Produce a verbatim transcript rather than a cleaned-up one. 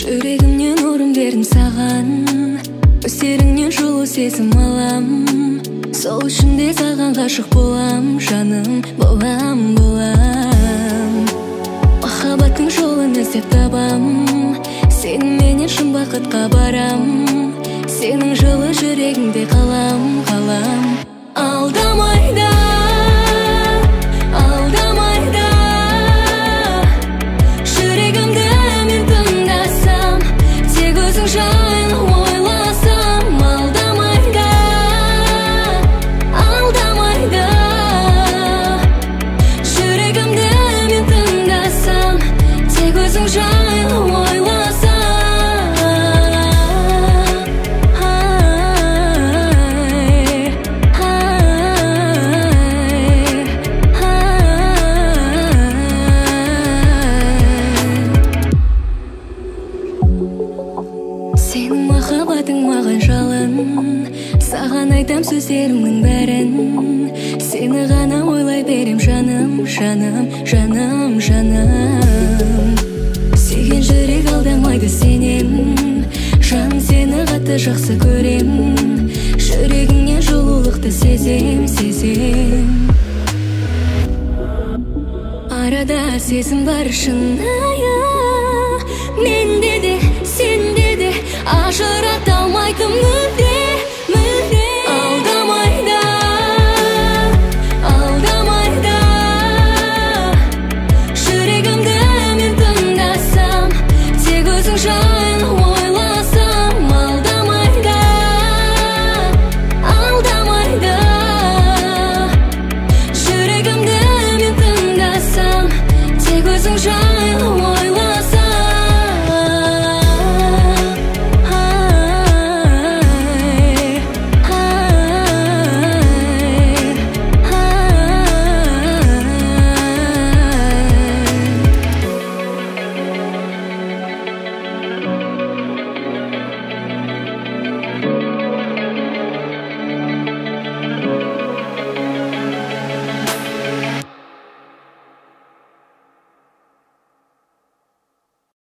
Жүрегімнен орын бердім саған, өстеріңнен жылу сезім алам. Сол үшін де саған ғашық болам, жаным, болам, болам. Махаббаттың жолын іздеп табам, сеніменен шын бақытқа барам. Сенің жылы жүрегіңде қалам, қалам. Алдамайда, алдамайда, жүрегімді мен тыңдасам, тек өзің жайлы ойласам. Алдамайда, алдамайда, жүрегімді мен тыңдасам, тек өзің жайлы ойласам. Сенің махаббатың маған жалын, саған айтам сөздерімнің бәрін. Сені ғана ойлай берем жаным, жаным, жаным, жаным. Сүйген жүрек алдамайды сенен, жан сені қатты жақсы көрем. Жүрегіңнен жылулықты сезем, сезем. Арада сезім бар шынайы, менде